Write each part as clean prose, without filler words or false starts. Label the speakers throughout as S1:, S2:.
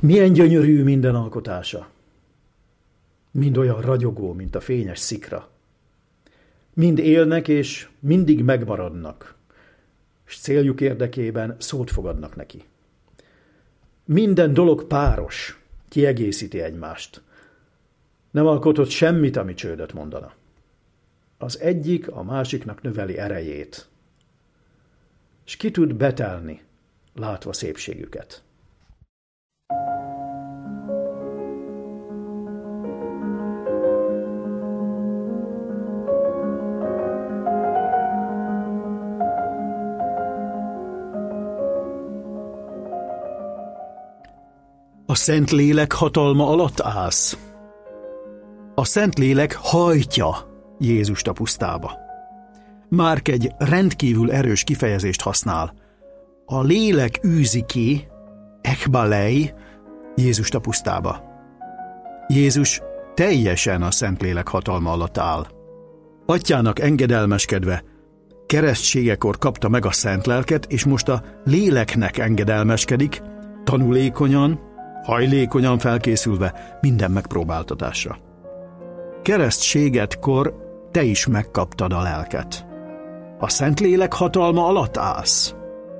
S1: Milyen gyönyörű minden alkotása. Mind olyan ragyogó, mint a fényes szikra. Mind élnek és mindig megmaradnak, és céljuk érdekében szót fogadnak neki. Minden dolog páros, kiegészíti egymást. Nem alkotott semmit, ami csődöt mondana. Az egyik a másiknak növeli erejét, és ki tud betelni, látva szépségüket. A Szentlélek hatalma alatt állsz. A Szentlélek hajtja Jézust a pusztába. Márk egy rendkívül erős kifejezést használ. A lélek űzi ki, ekbalei, Jézust a pusztába. Jézus teljesen a Szentlélek hatalma alatt áll. Atyának engedelmeskedve, keresztségekor kapta meg a Szent Lelket, és most a léleknek engedelmeskedik, tanulékonyan, hajlékonyan felkészülve minden megpróbáltatásra. Keresztségetkor te is megkaptad a lelket. A Szentlélek hatalma alatt állsz.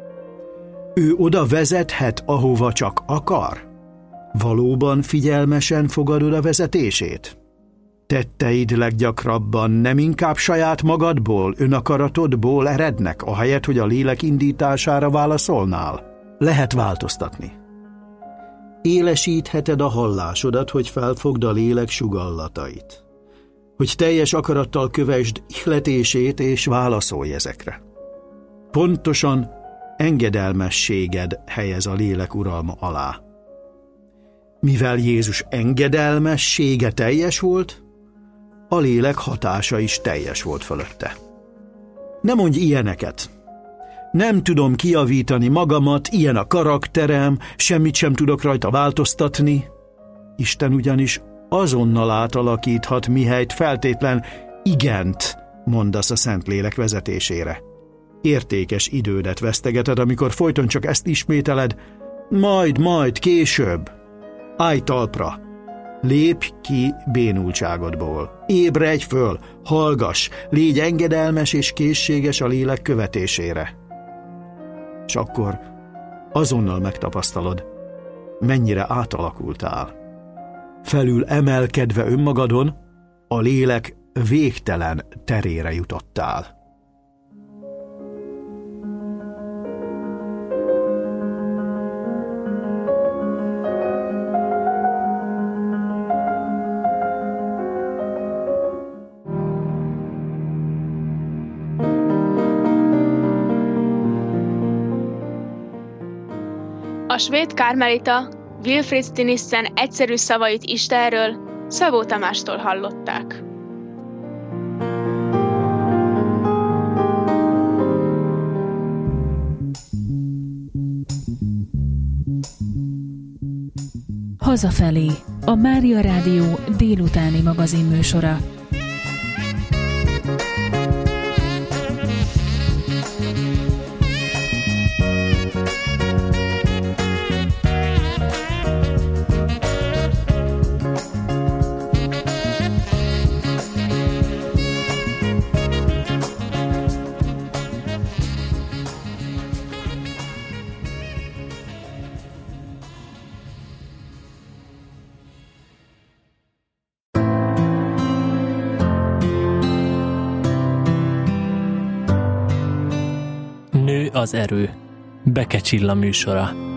S1: Ő oda vezethet, ahova csak akar. Valóban figyelmesen fogadod a vezetését? Tetteid leggyakrabban nem inkább saját magadból, önakaratodból erednek, ahelyett, hogy a lélek indítására válaszolnál? Lehet változtatni. Élesítheted a hallásodat, hogy felfogd a lélek sugallatait. Hogy teljes akarattal kövesd ihletését és válaszolj ezekre. Pontosan engedelmességed helyez a lélek uralma alá. Mivel Jézus engedelmessége teljes volt, a lélek hatása is teljes volt fölötte. Ne mondj ilyeneket! Nem tudom kijavítani magamat, ilyen a karakterem, semmit sem tudok rajta változtatni. Isten ugyanis azonnal átalakíthat, mihelyt feltétlen igent mondasz a Szentlélek vezetésére. Értékes idődet vesztegeted, amikor folyton csak ezt ismételed, majd, később. Állj talpra, lépj ki bénultságodból, ébredj föl, hallgass, légy engedelmes és készséges a lélek követésére. És akkor azonnal megtapasztalod, mennyire átalakultál. Felül emelkedve önmagadon, a lélek végtelen terére jutottál.
S2: A svéd kármelita Wilfrid Stinissen egyszerű szavait Istenről Szabó Tamástól hallották.
S3: Hazafelé, a Mária Rádió délutáni magazinműsora.
S4: Az erő. Beke Csilla műsora.